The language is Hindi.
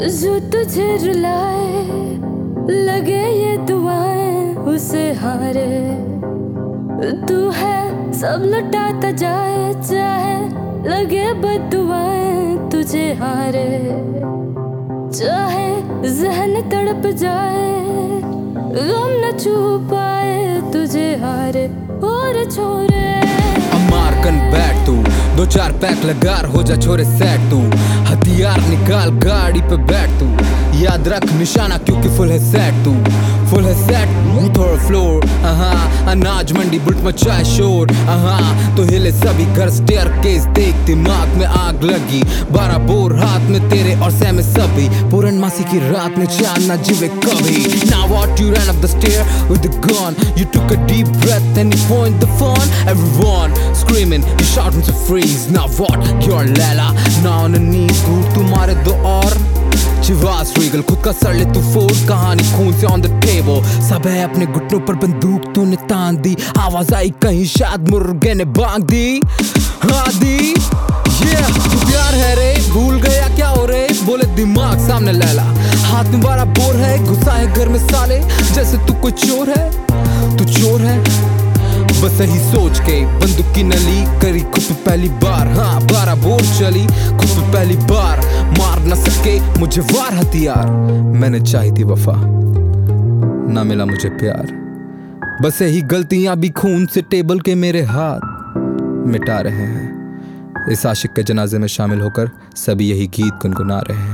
जो तुझे रुलाए, लगे ये दुआएं उसे हारे। तू है सब लुटाता जाए, चाहे लगे बददुआएं तुझे हारे। चाहे जहन तड़प जाए, गम न छू पाए तुझे हारे और छोरे। मार कन बैठ तू, दो चार पैक लगार हो जा छोरे सेट तू। हथियार निकाल गाड़ी पे बैठ तू, याद रख निशाना क्योंकि फुल है सेट तू। फुल है सेट थोड़ा फ्लोर, अनाज मंडी बुल्ट मचाए शोर। तो हिले सभी घर स्टेयर केस देख, दिमाग में आग लगी। 12 बोर हाथ में तेरे और सह में सभी। पूर्णमासी की रात में चांद ना जिवे कभी। Now what you ran up the stair with the gun, you took a deep breath and you point the phone. Everyone screaming, you shouting to freeze. Now what, you're Layla, now on the knees. घूट तुम्हारे दो और चिवास रीगल, खुद का सर ले तू फोड़। कहानी खून से ऑन द टेबल, सब है अपने घुटनों पर बंदूक तूने तान दी। आवाज आई कहीं शायद मुर्गे ने बांग दी। हाँ दी तू प्यार है रे, भूल गया क्या हो रे। बोले दिमाग सामने लैला, हाथ में 12 बोर है। गुस्सा है घर में साले, जैसे तू कोई चोर है। तू चोर है बस सही सोच के, बंदूक की नली करी खुद पे पहली बार। 12 बोर चली खुद पे पहली बार। मार न सके मुझे वार हथियार, मैंने चाही थी वफा, ना मिला मुझे प्यार। बस यही गलतियां भी खून से टेबल के मेरे हाथ मिटा रहे हैं। इस आशिक के जनाजे में शामिल होकर सभी यही गीत गुनगुना रहे हैं।